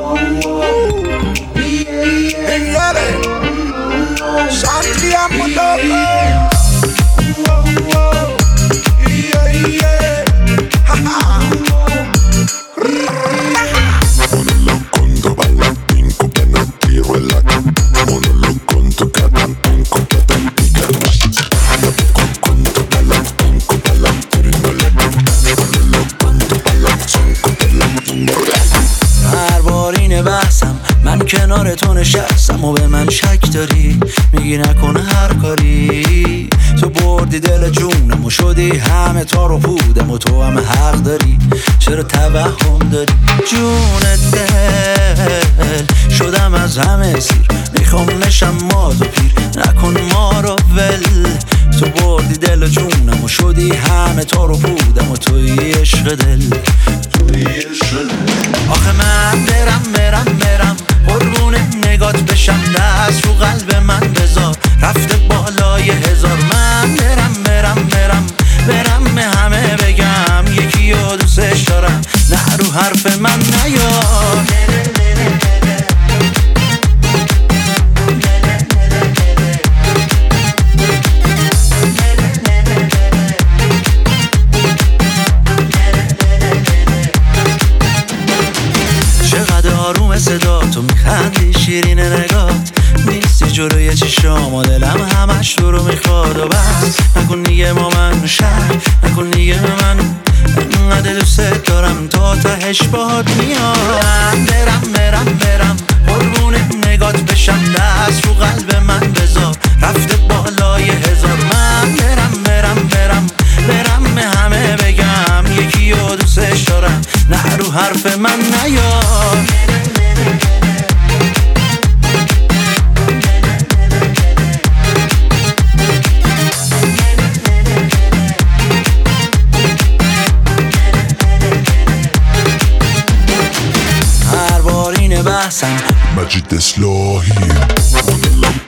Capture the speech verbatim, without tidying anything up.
کنار تو نشستم و به من شک داری، میگی نکنه هر کاری. تو بردی دل جونم و شدی همه تار و پودم و تو هم حق داری. چرا توهم داری جون دل؟ شدم از همه سیر، میخوام نشم ماد و پیر، نکن ما رو ول. تو بردی دل جونم و شدی همه تار و پودم و توی عشق دل. آخه من برم برم برم قربون نگات بشم، دست رو قلب من بذار رفته بالای هزار. من برم برم برم برم به همه بگم یکی رو دوستش دارم، نه رو حرف من نیار. آروم صدا تو میخندی شیرین نگات، نیستی جلوی چشام و دلم همش تو رو میخواد. و بس نکن دیگه با من شک، نکن دیگه به من، انقدر دوست دارم تا تهش باهات میاد. من برم برم برم قربون نگات بشم، دست رو قلب من بذار رفته بالای هزار. من برم برم برم برم به همه بگم یکی رو دوستش دارم، نه رو حرف من نیار. هر بار اینه بحثم مجید اصلاحی